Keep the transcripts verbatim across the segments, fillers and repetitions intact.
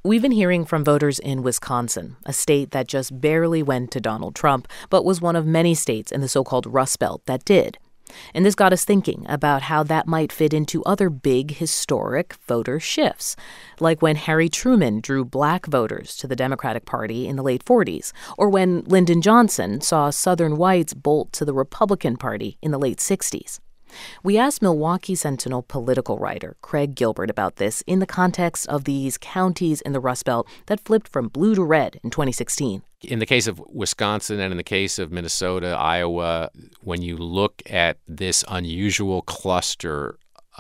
We've been hearing from voters in Wisconsin, a state that just barely went to Donald Trump, but was one of many states in the so-called Rust Belt that did. And this got us thinking about how that might fit into other big historic voter shifts, like when Harry Truman drew black voters to the Democratic Party in the late forties, or when Lyndon Johnson saw Southern whites bolt to the Republican Party in the late sixties. We asked Milwaukee Sentinel political writer Craig Gilbert about this in the context of these counties in the Rust Belt that flipped from blue to red in twenty sixteen. In the case of Wisconsin and in the case of Minnesota, Iowa, when you look at this unusual cluster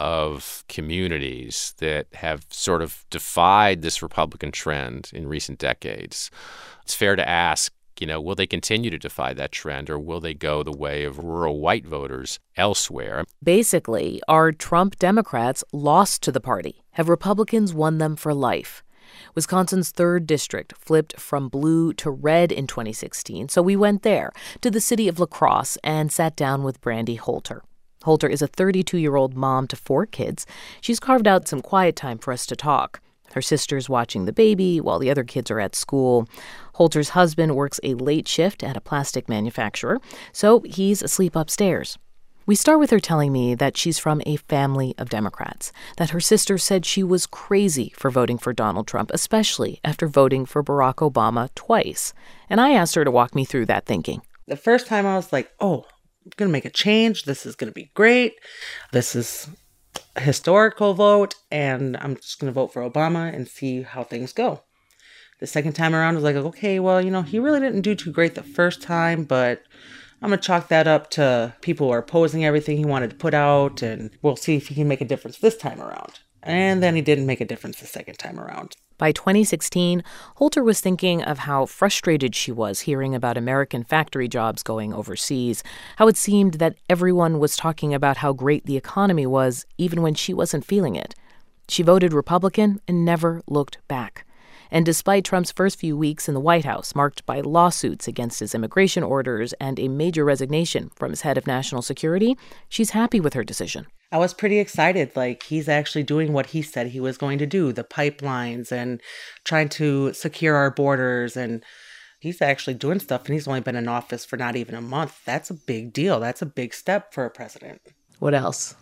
of communities that have sort of defied this Republican trend in recent decades, it's fair to ask, you know, will they continue to defy that trend, or will they go the way of rural white voters elsewhere? Basically, are Trump Democrats lost to the party? Have Republicans won them for life? Wisconsin's third district flipped from blue to red in twenty sixteen, so we went there, to the city of La Crosse, and sat down with Brandy Holter. Holter is a thirty-two-year-old mom to four kids. She's carved out some quiet time for us to talk. Her sister's watching the baby while the other kids are at school. Holter's husband works a late shift at a plastic manufacturer, so he's asleep upstairs. We start with her telling me that she's from a family of Democrats, that her sister said she was crazy for voting for Donald Trump, especially after voting for Barack Obama twice. And I asked her to walk me through that thinking. The first time I was like, oh, I'm going to make a change. This is going to be great. This is a historical vote, and I'm just going to vote for Obama and see how things go. The second time around, I was like, okay, well, you know, he really didn't do too great the first time, but I'm going to chalk that up to people who are opposing everything he wanted to put out, and we'll see if he can make a difference this time around. And then he didn't make a difference the second time around. By twenty sixteen, Holter was thinking of how frustrated she was hearing about American factory jobs going overseas, how it seemed that everyone was talking about how great the economy was, even when she wasn't feeling it. She voted Republican and never looked back. And despite Trump's first few weeks in the White House, marked by lawsuits against his immigration orders and a major resignation from his head of national security, she's happy with her decision. I was pretty excited. Like, he's actually doing what he said he was going to do, the pipelines and trying to secure our borders. And he's actually doing stuff, and he's only been in office for not even a month. That's a big deal. That's a big step for a president. What else?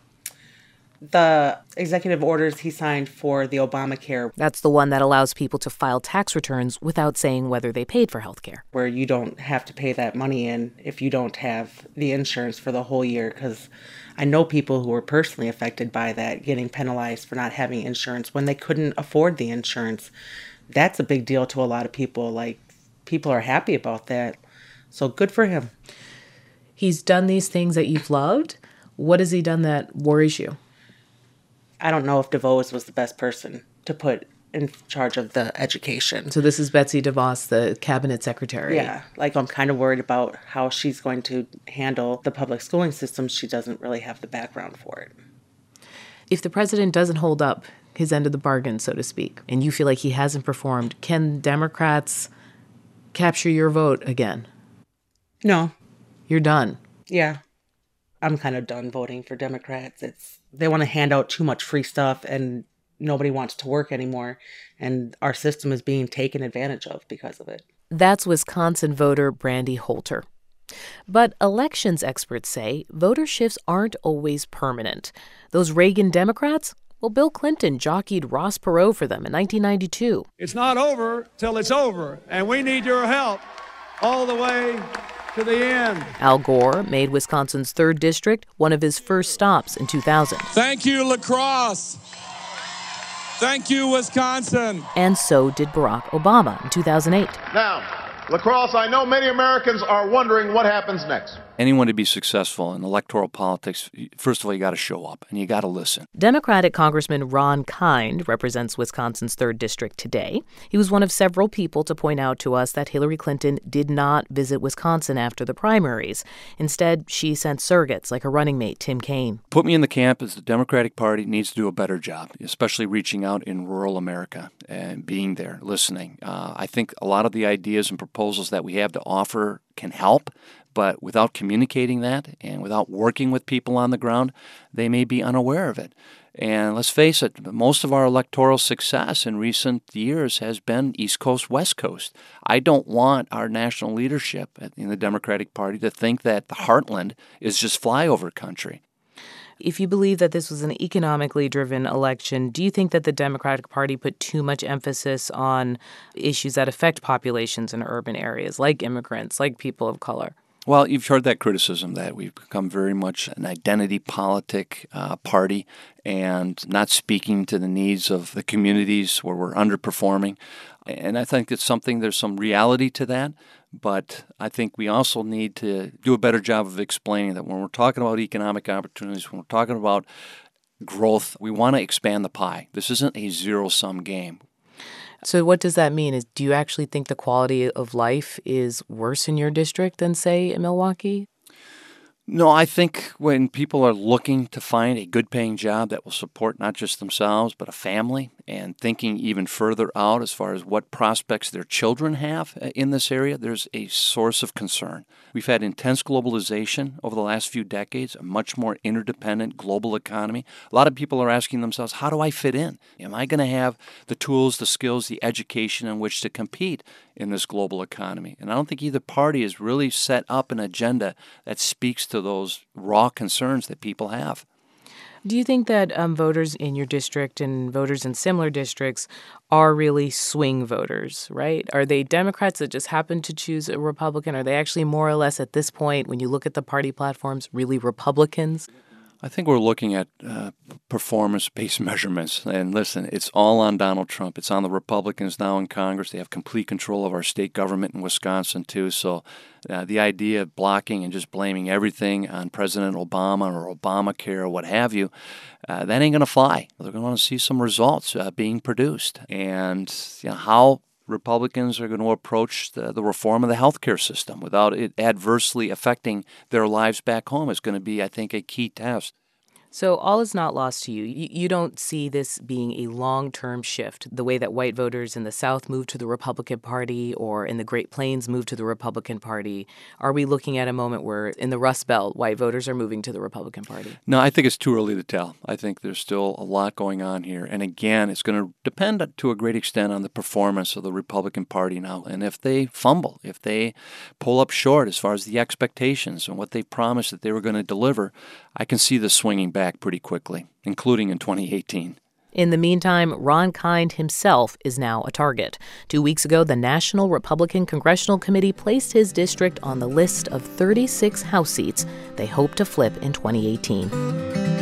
The executive orders he signed for the Obamacare. That's the one that allows people to file tax returns without saying whether they paid for health care. Where you don't have to pay that money in if you don't have the insurance for the whole year. Because I know people who were personally affected by that, getting penalized for not having insurance when they couldn't afford the insurance. That's a big deal to a lot of people. Like, people are happy about that. So good for him. He's done these things that you've loved. What has he done that worries you? I don't know if DeVos was the best person to put in charge of the education. So this is Betsy DeVos, the cabinet secretary. Yeah, like I'm kind of worried about how she's going to handle the public schooling system. She doesn't really have the background for it. If the president doesn't hold up his end of the bargain, so to speak, and you feel like he hasn't performed, can Democrats capture your vote again? No. You're done? Yeah. I'm kind of done voting for Democrats. It's they want to hand out too much free stuff, and nobody wants to work anymore. And our system is being taken advantage of because of it. That's Wisconsin voter Brandy Holter. But elections experts say voter shifts aren't always permanent. Those Reagan Democrats? Well, Bill Clinton jockeyed Ross Perot for them in nineteen ninety-two. It's not over till it's over, and we need your help all the way to the end. Al Gore made Wisconsin's third district one of his first stops in two thousand. Thank you, La Crosse. Thank you, Wisconsin. And so did Barack Obama in two thousand eight. Now, La Crosse, I know many Americans are wondering what happens next. Anyone to be successful in electoral politics, first of all, you got to show up and you got to listen. Democratic Congressman Ron Kind represents Wisconsin's third district today. He was one of several people to point out to us that Hillary Clinton did not visit Wisconsin after the primaries. Instead, she sent surrogates like her running mate, Tim Kaine. Put me in the camp as the Democratic Party needs to do a better job, especially reaching out in rural America and being there, listening. Uh, I think a lot of the ideas and proposals that we have to offer can help. But without communicating that and without working with people on the ground, they may be unaware of it. And let's face it, most of our electoral success in recent years has been East Coast, West Coast. I don't want our national leadership in the Democratic Party to think that the heartland is just flyover country. If you believe that this was an economically driven election, do you think that the Democratic Party put too much emphasis on issues that affect populations in urban areas, like immigrants, like people of color? Well, you've heard that criticism that we've become very much an identity politic uh, party and not speaking to the needs of the communities where we're underperforming. And I think it's something, there's some reality to that. But I think we also need to do a better job of explaining that when we're talking about economic opportunities, when we're talking about growth, we want to expand the pie. This isn't a zero-sum game. So what does that mean? Is do you actually think the quality of life is worse in your district than, say, in Milwaukee? No, I think when people are looking to find a good-paying job that will support not just themselves but a family and thinking even further out as far as what prospects their children have in this area, there's a source of concern. We've had intense globalization over the last few decades, a much more interdependent global economy. A lot of people are asking themselves, how do I fit in? Am I going to have the tools, the skills, the education in which to compete in this global economy? And I don't think either party has really set up an agenda that speaks to those raw concerns that people have. Do you think that um, voters in your district and voters in similar districts are really swing voters, right? Are they Democrats that just happen to choose a Republican? Are they actually more or less at this point, when you look at the party platforms, really Republicans? I think we're looking at uh, performance-based measurements. And listen, it's all on Donald Trump. It's on the Republicans now in Congress. They have complete control of our state government in Wisconsin, too. So uh, the idea of blocking and just blaming everything on President Obama or Obamacare or what have you, uh, that ain't going to fly. They're going to want to see some results uh, being produced. And you know, how Republicans are going to approach the, the reform of the healthcare system without it adversely affecting their lives back home is going to be, I think, a key test. So all is not lost to you. You, you don't see this being a long-term shift, the way that white voters in the South moved to the Republican Party or in the Great Plains moved to the Republican Party. Are we looking at a moment where in the Rust Belt, white voters are moving to the Republican Party? No, I think it's too early to tell. I think there's still a lot going on here. And again, it's going to depend to a great extent on the performance of the Republican Party now. And if they fumble, if they pull up short as far as the expectations and what they promised that they were going to deliver, I can see this swinging back pretty quickly, including in twenty eighteen. In the meantime, Ron Kind himself is now a target. Two weeks ago, the National Republican Congressional Committee placed his district on the list of thirty-six House seats they hope to flip in twenty eighteen.